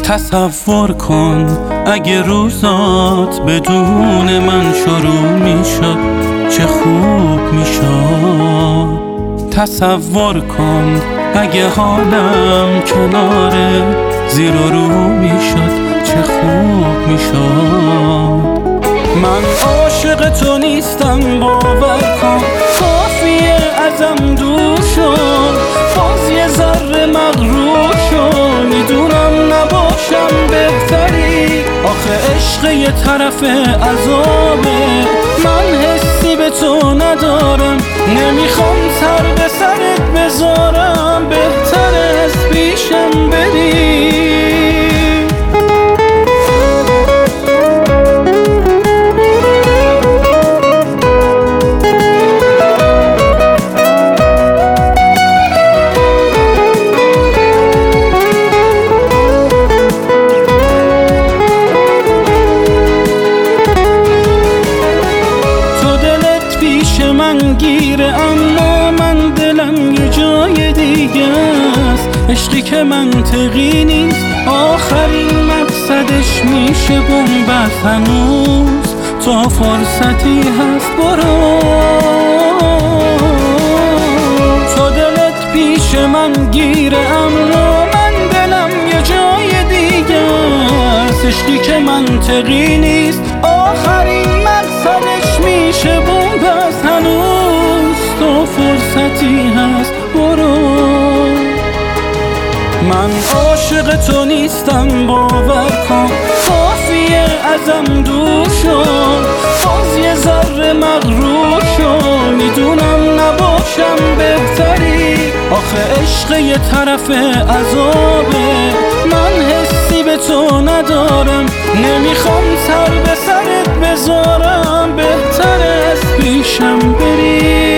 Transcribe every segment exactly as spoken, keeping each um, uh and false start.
تصور کن اگه روزات بدون من شروع میشد چه خوب میشد. تصور کن اگه حالم کنار زیر و رو میشد چه خوب میشد. من عاشق تو نیستم باور کن، کافیه ازم دور شد، باز یه ذره مغرور شد. میدونم نباشم بهتری، آخه عشق یه طرف عذابه. من حسی به تو ندارم، نمیخوام سر به سرت بذارم، بهتره از پیشم بری. من گیره اما من دلم یه جای دیگه است. عشقی که منطقی نیست، آخرین مقصدش میشه بنبست. هنوز تا فرصتی هست برو، تو دلت پیش من گیره اما من دلم یه جای دیگه است. عشقی که منطقی نیست، آخرین مقصدش میشه بنبست. هنوز تو فرصتی هست برو. من عاشق تو نیستم باور کن، کافیه ازم دور شد، باز یه ذره مغرور شد. میدونم نباشم بهتری، آخه عشق یه طرف عذابه. من حسی به تو ندارم، نمیخوام سر به سرت بذارم، بهتره از پیشم بری.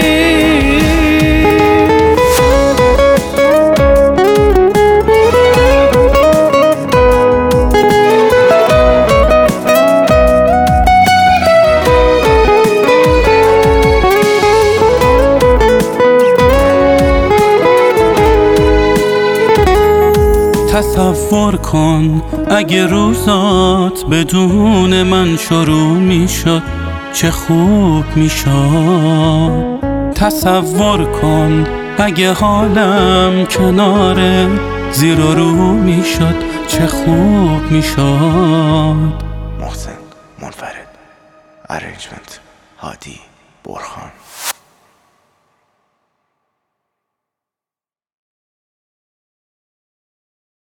تصور کن اگه روزات بدون من شروع میشد چه خوب میشد. تصور کن اگه حالم کنار زیر و رو میشد چه خوب میشد. محسن منفرد، ارنجمنت هادی برخان.